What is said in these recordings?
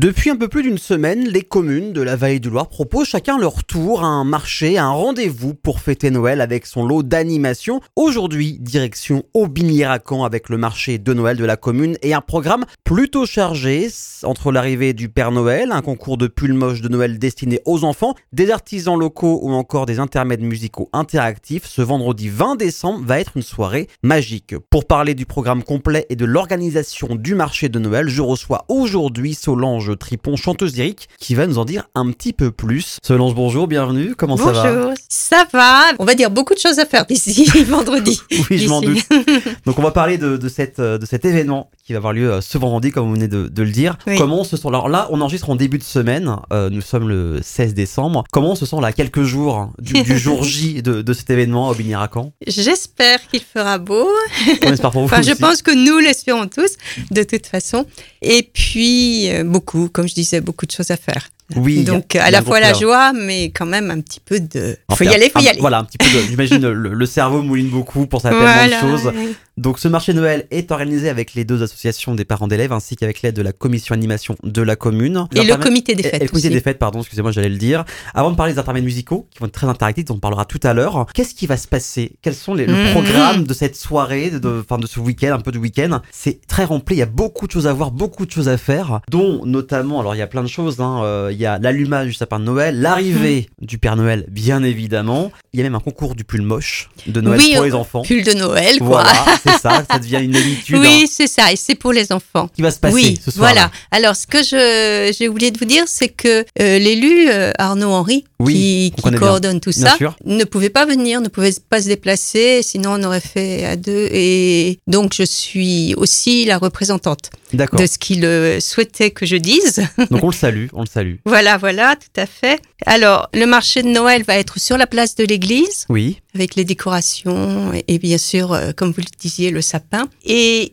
Depuis un peu plus d'une semaine, les communes de la Vallée du Loir proposent chacun leur tour un marché, un rendez-vous pour fêter Noël avec son lot d'animations. Aujourd'hui, direction Aubigny-Racan avec le marché de Noël de la commune et un programme plutôt chargé entre l'arrivée du Père Noël, un concours de pulls moches de Noël destiné aux enfants, des artisans locaux ou encore des intermèdes musicaux interactifs. Ce vendredi 20 décembre va être une soirée magique. Pour parler du programme complet et de l'organisation du marché de Noël, je reçois aujourd'hui Solange Tripon, chanteuse lyrique, qui va nous en dire un petit peu plus. Solange, bonjour, bienvenue, comment ça va? Bonjour, ça va. On va dire beaucoup de choses à faire d'ici vendredi. Oui, je m'en doute. Donc on va parler de cet événement qui va avoir lieu ce vendredi, comme vous venez de le dire. Oui. Comment on se sent? Alors là, on enregistre en début de semaine, nous sommes le 16 décembre. Comment on se sent là, quelques jours du jour J de cet événement à Aubigny-Racan? J'espère qu'il fera beau. On espère pour vous Enfin, aussi. je pense que nous l'espérons tous, de toute façon. Et puis, comme je disais, beaucoup de choses à faire. Oui, donc, il y a à la un fois gros la plan. joie, mais quand même un petit peu de... Enfin, faut y aller. Voilà, un petit peu j'imagine le cerveau mouline beaucoup pour ça tellement Voilà. de choses. Donc ce marché Noël est organisé avec les deux associations des parents d'élèves ainsi qu'avec l'aide de la commission animation de la commune. Et le comité des Et fêtes le comité aussi. des fêtes, pardon, excusez-moi, j'allais le dire. Avant de parler des intermèdes musicaux, qui vont être très interactifs, dont on parlera tout à l'heure, qu'est-ce qui va se passer? Quels sont le programme de cette soirée, de ce week-end, un peu de week-end? C'est très rempli, il y a beaucoup de choses à voir, beaucoup de choses à faire, dont notamment, alors il y a plein de choses, il y a l'allumage du sapin de Noël, l'arrivée du Père Noël, bien évidemment. Il y a même un concours du pull moche de Noël pour les enfants. Pull de Noël, quoi. Voilà, c'est ça devient une habitude. Oui, c'est ça, et c'est pour les enfants. Qui va se passer Oui, ce soir. voilà. Alors, ce que j'ai oublié de vous dire, c'est que l'élu Arnaud Henry, Oui, qui on connaît coordonne tout Bien ça, sûr. ne pouvait pas venir, ne pouvait pas se déplacer, sinon on aurait fait à deux. Et donc, je suis aussi la représentante D'accord. de ce qu'il souhaitait que je dise. Donc on le salue. Voilà, tout à fait. Alors, le marché de Noël va être sur la place de l'église, Oui, avec les décorations et bien sûr, comme vous le disiez, le sapin. Et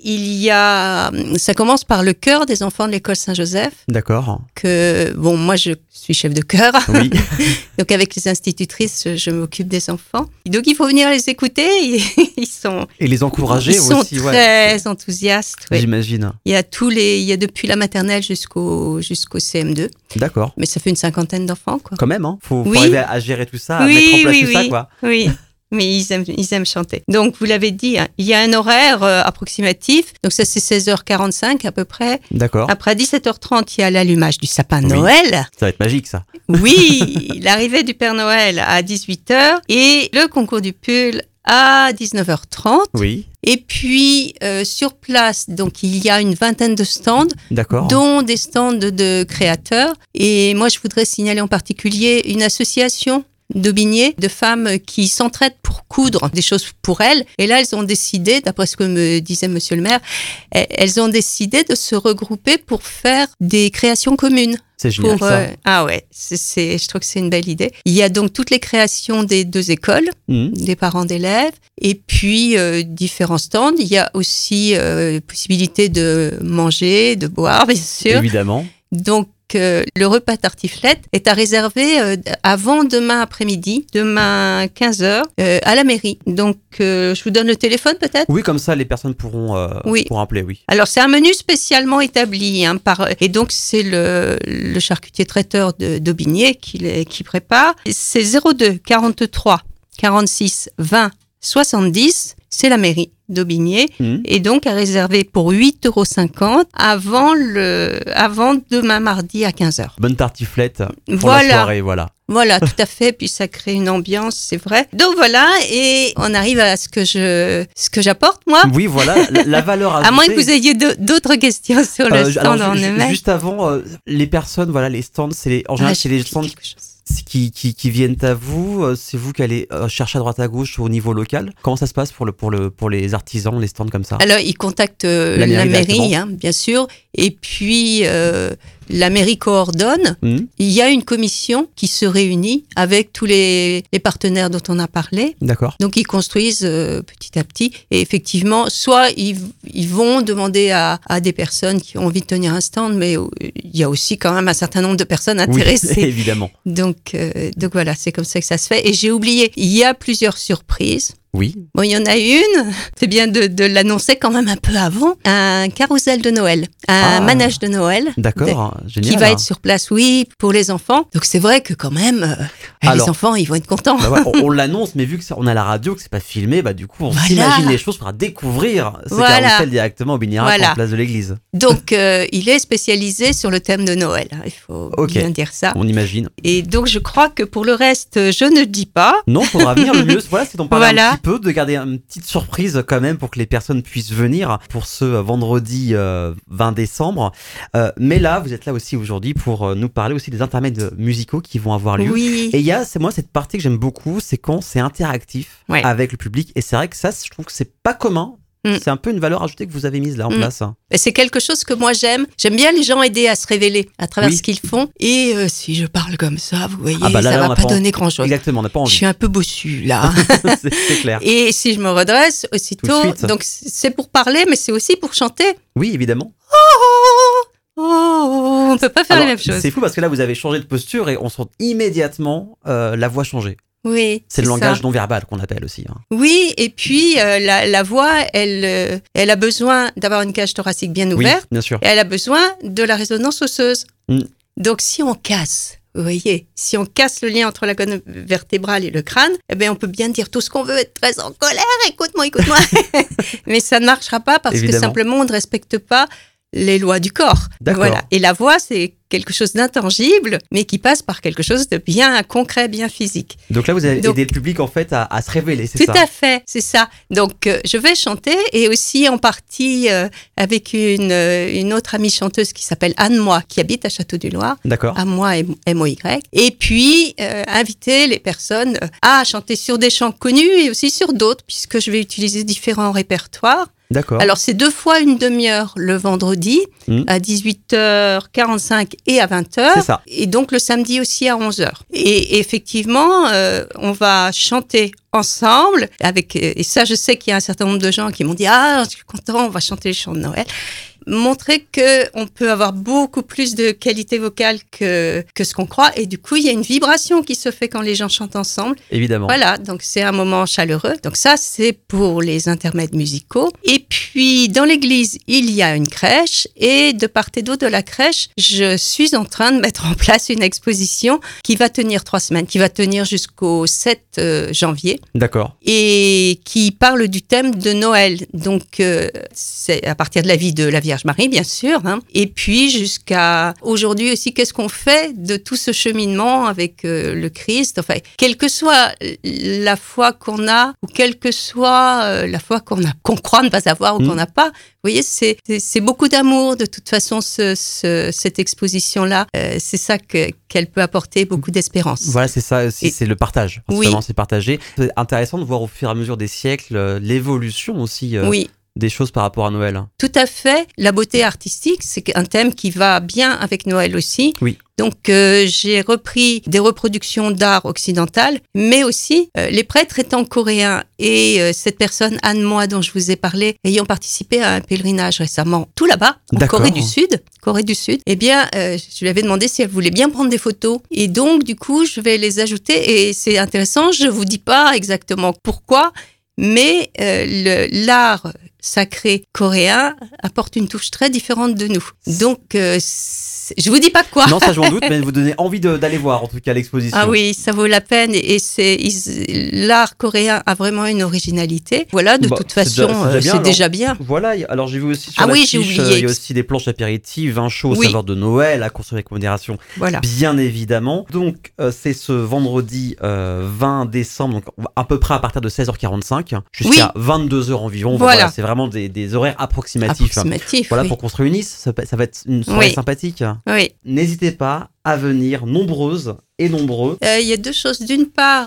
ça commence par le chœur des enfants de l'école Saint-Joseph, d'accord. moi je suis chef de chœur, Oui. donc avec les institutrices, je m'occupe des enfants. Donc il faut venir les écouter, ils sont Et ils sont aussi, très enthousiastes. Ouais. j'imagine. Il y a depuis la maternelle jusqu'au CM2, D'accord. mais ça fait une 50aine d'enfants, quoi. Quand même, hein. Faut Oui. arriver à gérer tout ça, à mettre en place tout ça, quoi. Oui. Mais ils aiment chanter. Donc, vous l'avez dit, hein, il y a un horaire approximatif. Donc, ça, c'est 16h45 à peu près. D'accord. Après, à 17h30, il y a l'allumage du sapin de Oui. Noël. Ça va être magique, ça. Oui, l'arrivée du Père Noël à 18h et le concours du pull à 19h30. Oui. Et puis, sur place, donc, il y a une vingtaine de stands, D'accord. dont des stands de créateurs. Et moi, je voudrais signaler en particulier une association d'Aubigné, de femmes qui s'entraident pour coudre des choses pour elles. Et là, elles ont décidé, d'après ce que me disait monsieur le maire, elles ont décidé de se regrouper pour faire des créations communes. C'est génial, ça. Ah ouais, je trouve que c'est une belle idée. Il y a donc toutes les créations des deux écoles, des parents d'élèves, et puis différents stands. Il y a aussi possibilité de manger, de boire, bien sûr. Évidemment. Donc, le repas tartiflette est à réserver avant demain après-midi, demain 15h, à la mairie. Donc, je vous donne le téléphone peut-être? Oui, comme ça, les personnes pourront appeler, oui. Alors, c'est un menu spécialement établi, hein, et donc c'est le charcutier traiteur d'Aubigné qui prépare. C'est 02 43 46 20 70, c'est la mairie d'Aubigné, et donc à réserver pour 8,50 € avant demain mardi à 15h. Bonne tartiflette pour la soirée, voilà. Voilà, tout à fait, puis ça crée une ambiance, c'est vrai. Donc voilà, et on arrive à ce que j'apporte, moi. Oui, voilà, la valeur ajoutée. À moins que vous ayez d'autres questions sur le stand en eux-mêmes. Juste avant, les personnes, voilà, les stands, en général, c'est les stands qui viennent à vous. C'est vous qui allez chercher à droite à gauche au niveau local. Comment ça se passe pour les artisans, les stands comme ça? Alors, ils contactent la mairie, hein, bien sûr, et puis la mairie coordonne. Il y a une commission qui se réunit avec tous les partenaires dont on a parlé. D'accord. Donc, ils construisent petit à petit. Et effectivement, soit ils vont demander à des personnes qui ont envie de tenir un stand, mais il y a aussi quand même un certain nombre de personnes intéressées. Oui, évidemment. Donc voilà, c'est comme ça que ça se fait. Et j'ai oublié, il y a plusieurs surprises. Oui. Bon, il y en a une, c'est bien de l'annoncer quand même un peu avant, un carrousel de Noël, un manège de Noël. D'accord, génial. Qui va être sur place, oui, pour les enfants. Donc c'est vrai que quand même, les enfants, ils vont être contents. Bah ouais, on l'annonce, mais vu qu'on a la radio, que c'est pas filmé, du coup, on s'imagine les choses pour découvrir ce carrousel directement au Binirak en place de l'église. Donc, il est spécialisé sur le thème de Noël. Il faut bien dire ça. On imagine. Et donc, je crois que pour le reste, je ne dis pas. Non, faudra venir. Le mieux, c'est d'en parler un petit peu, de garder une petite surprise quand même pour que les personnes puissent venir pour ce vendredi 20 décembre. Mais là, vous êtes là aussi aujourd'hui pour nous parler aussi des intermèdes musicaux qui vont avoir lieu. Oui. Et il y a, c'est moi, cette partie que j'aime beaucoup, c'est quand c'est interactif avec le public. Et c'est vrai que ça, je trouve que c'est pas commun. C'est un peu une valeur ajoutée que vous avez mise là en place. Et c'est quelque chose que moi j'aime. J'aime bien les gens aider à se révéler à travers ce qu'ils font. Et si je parle comme ça, vous voyez, ça va pas donner grand-chose. Exactement, on n'a pas envie. Je suis un peu bossu là. c'est clair. Et si je me redresse aussitôt, donc c'est pour parler, mais c'est aussi pour chanter. Oui, évidemment. On peut pas faire la même chose. C'est fou parce que là vous avez changé de posture et on sent immédiatement la voix changer. Oui, c'est le langage non verbal qu'on appelle aussi. Oui, et puis la voix, elle a besoin d'avoir une cage thoracique bien ouverte. Oui, bien sûr. Et elle a besoin de la résonance osseuse. Donc si on casse, vous voyez, si on casse le lien entre la colonne vertébrale et le crâne, eh bien on peut bien dire tout ce qu'on veut, être très en colère, écoute-moi. Mais ça ne marchera pas parce que simplement on ne respecte pas les lois du corps. Voilà. Et la voix, c'est quelque chose d'intangible, mais qui passe par quelque chose de bien concret, bien physique. Donc là, vous avez aidé le public en fait à se révéler, c'est ça? Tout à fait, c'est ça. Donc je vais chanter et aussi en partie avec une autre amie chanteuse qui s'appelle Anne Moy, qui habite à Château-du-Loir. D'accord. Anne Moy, M-O-Y. Et puis inviter les personnes à chanter sur des chants connus et aussi sur d'autres, puisque je vais utiliser différents répertoires. D'accord. Alors, c'est 2 fois une demi-heure le vendredi, à 18h45 et à 20h. C'est ça. Et donc, le samedi aussi à 11h. Et effectivement, on va chanter ensemble et ça, je sais qu'il y a un certain nombre de gens qui m'ont dit « Ah, je suis content, on va chanter les chants de Noël ». Montrer qu'on peut avoir beaucoup plus de qualité vocale que ce qu'on croit. Et du coup, il y a une vibration qui se fait quand les gens chantent ensemble. Évidemment. Voilà, donc c'est un moment chaleureux. Donc ça, c'est pour les intermèdes musicaux. Et puis, dans l'église, il y a une crèche. Et de part et d'autre de la crèche, je suis en train de mettre en place une exposition qui va tenir 3 semaines, qui va tenir jusqu'au 7 janvier. D'accord. Et qui parle du thème de Noël. Donc, c'est à partir de la vie de la Vierge Marie, bien sûr. Et puis, jusqu'à aujourd'hui aussi, qu'est-ce qu'on fait de tout ce cheminement avec le Christ? Enfin, quelle que soit la foi qu'on a, ou quelle que soit la foi qu'on croit ne pas avoir ou qu'on n'a pas, vous voyez, c'est beaucoup d'amour. De toute façon, cette exposition-là, c'est ça qu'elle peut apporter, beaucoup d'espérance. Voilà, c'est ça aussi, c'est le partage. Vraiment, c'est partager. C'est intéressant de voir au fur et à mesure des siècles l'évolution aussi. Des choses par rapport à Noël. Tout à fait. La beauté artistique, c'est un thème qui va bien avec Noël aussi. Oui. Donc, j'ai repris des reproductions d'art occidental, mais aussi les prêtres étant coréens et cette personne, Anne Moy, dont je vous ai parlé, ayant participé à un pèlerinage récemment, tout là-bas, en Corée du Sud, eh bien, je lui avais demandé si elle voulait bien prendre des photos. Et donc, du coup, je vais les ajouter et c'est intéressant. Je vous dis pas exactement pourquoi, mais l'art sacré coréen apporte une touche très différente de nous. Donc, je vous dis pas quoi. Non, ça je m'en doute, mais vous donnez envie d'aller voir en tout cas l'exposition. Ah oui, ça vaut la peine et l'art coréen a vraiment une originalité. Voilà, de toute façon, c'est déjà bien. Voilà, alors j'ai vu aussi sur l'affiche, il y a aussi des planches apéritives, vin chaud, saveur de Noël, à consommer avec modération, bien évidemment. Donc, c'est ce vendredi 20 décembre, donc à peu près à partir de 16h45 jusqu'à 22h environ. Voilà, c'est vraiment des horaires approximatifs. Voilà, pour qu'on se réunisse, ça va être une soirée sympathique. Oui. N'hésitez pas à venir nombreuses et nombreux. Il y a 2 choses. D'une part,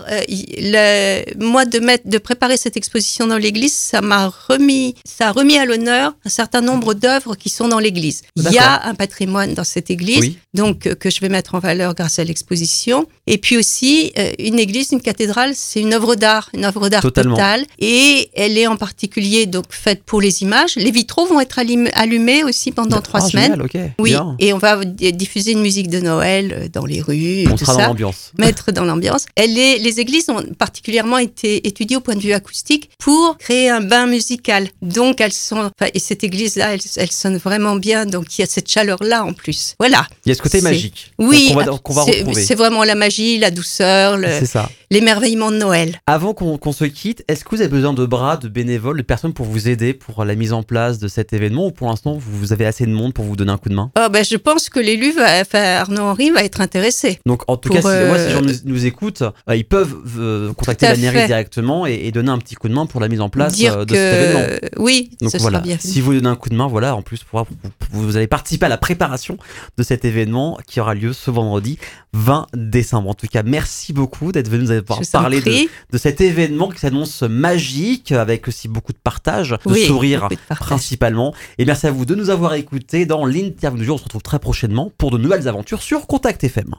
moi de préparer cette exposition dans l'église, ça a remis à l'honneur un certain nombre d'œuvres qui sont dans l'église. Il y a un patrimoine dans cette église, donc que je vais mettre en valeur grâce à l'exposition. Et puis aussi, une église, une cathédrale, c'est une œuvre d'art totale. Et elle est en particulier donc faite pour les images. Les vitraux vont être allumés aussi pendant 3 semaines. Génial, oui, bien. et on va diffuser une musique de Noël. Noël dans les rues, On tout sera dans ça. l'ambiance. Mettre dans l'ambiance. Les églises ont particulièrement été étudiées au point de vue acoustique pour créer un bain musical. Donc et cette église-là, elle sonne vraiment bien. Donc il y a cette chaleur-là en plus. Voilà. Il y a ce côté magique Oui, qu'on va retrouver. c'est vraiment la magie, la douceur, C'est ça. l'émerveillement de Noël. Avant qu'on se quitte, est-ce que vous avez besoin de bras, de bénévoles, de personnes pour vous aider pour la mise en place de cet événement, ou pour l'instant vous avez assez de monde pour vous donner un coup de main? Je pense que l'élu, Arnaud Henry, va être intéressé. Donc en tout cas, si ces gens nous écoutent, ils peuvent contacter la mairie directement et donner un petit coup de main pour la mise en place de cet événement. Oui, donc ce voilà, sera bien. si vous donnez un coup de main, voilà, en plus vous allez participer à la préparation de cet événement qui aura lieu ce vendredi 20 décembre. En tout cas, merci beaucoup d'être venu nous avoir parlé de cet événement qui s'annonce magique, avec aussi beaucoup de partage, de sourire principalement. Et merci à vous de nous avoir écoutés dans l'interview du jour. On se retrouve très prochainement pour de nouvelles aventures sur Contact FM.